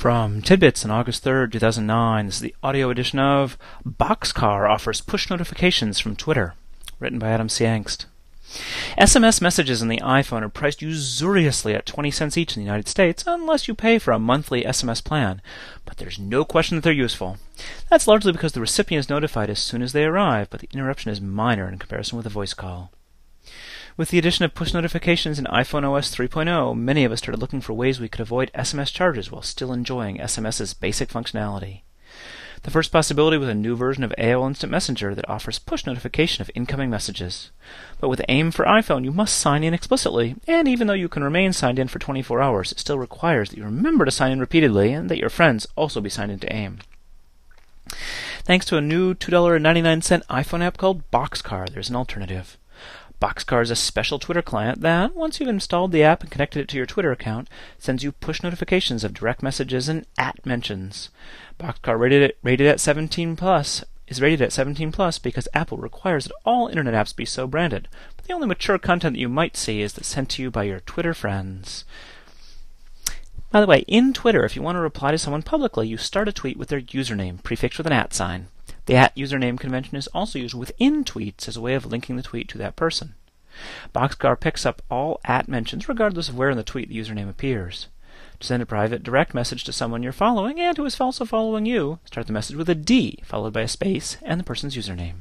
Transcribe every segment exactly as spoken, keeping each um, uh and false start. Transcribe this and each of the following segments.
From Tidbits on August third, two thousand nine, this is the audio edition of Boxcar Offers Push Notifications from Twitter, written by Adam C. Engst. S M S messages on the iPhone are priced usuriously at twenty cents each in the United States, unless you pay for a monthly S M S plan. But there's no question that they're useful. That's largely because the recipient is notified as soon as they arrive, but the interruption is minor in comparison with a voice call. With the addition of push notifications in iPhone O S three point oh, many of us started looking for ways we could avoid S M S charges while still enjoying SMS's basic functionality. The first possibility was a new version of A O L Instant Messenger that offers push notification of incoming messages. But with AIM for iPhone, you must sign in explicitly, and even though you can remain signed in for twenty-four hours, it still requires that you remember to sign in repeatedly and that your friends also be signed into AIM. Thanks to a new two dollars and ninety-nine cents iPhone app called Boxcar, there's an alternative. Boxcar is a special Twitter client that, once you've installed the app and connected it to your Twitter account, sends you push notifications of direct messages and at mentions. Boxcar rated, it, rated at seventeen plus is rated at seventeen plus because Apple requires that all internet apps be so branded. But the only mature content that you might see is that's sent to you by your Twitter friends. By the way, in Twitter, if you want to reply to someone publicly, you start a tweet with their username, prefixed with an at sign. The at username convention is also used within tweets as a way of linking the tweet to that person. Boxcar picks up all at mentions regardless of where in the tweet the username appears. To send a private direct message to someone you're following and who is also following you, start the message with a D followed by a space and the person's username.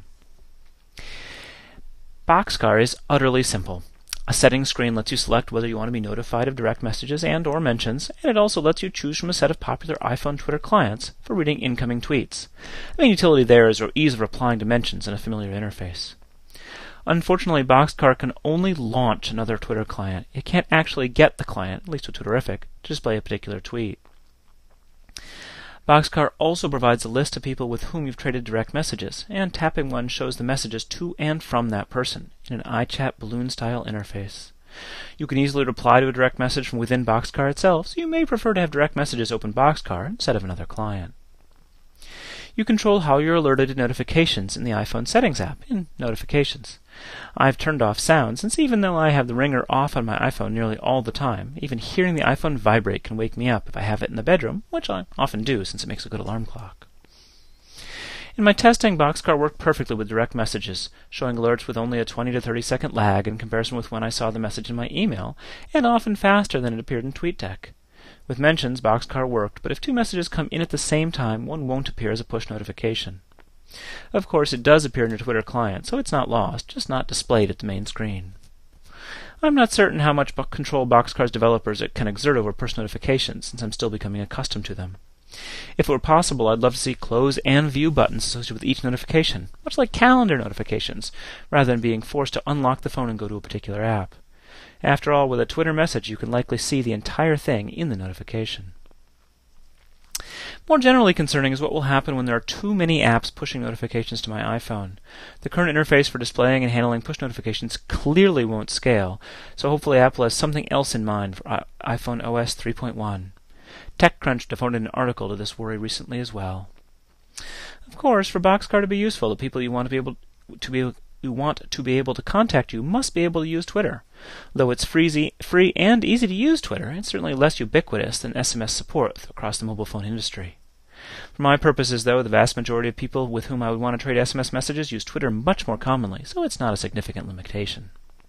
Boxcar is utterly simple. A settings screen lets you select whether you want to be notified of direct messages and or mentions, and it also lets you choose from a set of popular iPhone Twitter clients for reading incoming tweets. The main utility there is ease of replying to mentions in a familiar interface. Unfortunately, Boxcar can only launch another Twitter client. It can't actually get the client, at least with Twitterrific, to display a particular tweet. Boxcar also provides a list of people with whom you've traded direct messages, and tapping one shows the messages to and from that person in an iChat balloon-style interface. You can easily reply to a direct message from within Boxcar itself, so you may prefer to have direct messages open Boxcar instead of another client. You control how you're alerted to notifications in the iPhone Settings app in Notifications. I've turned off sound, since even though I have the ringer off on my iPhone nearly all the time, even hearing the iPhone vibrate can wake me up if I have it in the bedroom, which I often do since it makes a good alarm clock. In my testing, Boxcar worked perfectly with direct messages, showing alerts with only a twenty to thirty second lag in comparison with when I saw the message in my email, and often faster than it appeared in TweetDeck. With mentions, Boxcar worked, but if two messages come in at the same time, one won't appear as a push notification. Of course, it does appear in your Twitter client, so it's not lost, just not displayed at the main screen. I'm not certain how much control Boxcar's developers can exert over push notifications, since I'm still becoming accustomed to them. If it were possible, I'd love to see close and view buttons associated with each notification, much like calendar notifications, rather than being forced to unlock the phone and go to a particular app. After all, with a Twitter message, you can likely see the entire thing in the notification. More generally concerning is what will happen when there are too many apps pushing notifications to my iPhone. The current interface for displaying and handling push notifications clearly won't scale, so hopefully Apple has something else in mind for iPhone O S three point one. TechCrunch devoted an article to this worry recently as well. Of course, for Boxcar to be useful, the people you want to be able to be you want to be able to contact you must be able to use Twitter. Though it's free, free and easy to use Twitter, it's certainly less ubiquitous than S M S support across the mobile phone industry. For my purposes, though, the vast majority of people with whom I would want to trade S M S messages use Twitter much more commonly, so it's not a significant limitation.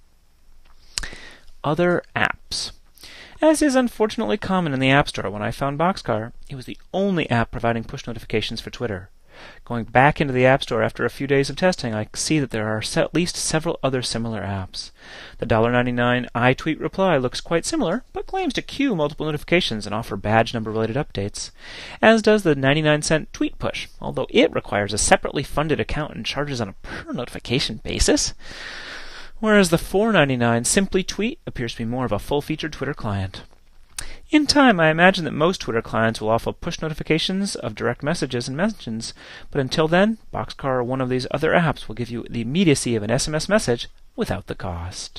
Other apps. As is unfortunately common in the App Store, when I found Boxcar, it was the only app providing push notifications for Twitter. Going back into the App Store after a few days of testing, I see that there are at least several other similar apps. The one dollar and ninety-nine cents iTweet Reply looks quite similar, but claims to queue multiple notifications and offer badge number-related updates, as does the ninety-nine cent Tweet Push, although it requires a separately funded account and charges on a per-notification basis. Whereas the four dollars and ninety-nine cents Simply Tweet appears to be more of a full-featured Twitter client. In time, I imagine that most Twitter clients will offer push notifications of direct messages and mentions, but until then, Boxcar or one of these other apps will give you the immediacy of an S M S message without the cost.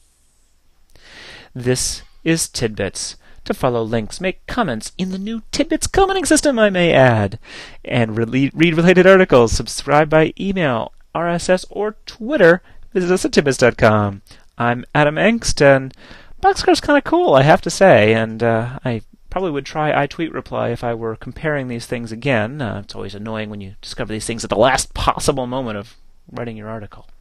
This is Tidbits. To follow links, make comments in the new Tidbits commenting system, I may add, and re- read related articles, subscribe by email, R S S, or Twitter, visit us at tidbits dot com. I'm Adam Engst, and Boxcar's kind of cool, I have to say, and uh, I Probably would try iTweet reply if I were comparing these things again. Uh, it's always annoying when you discover these things at the last possible moment of writing your article.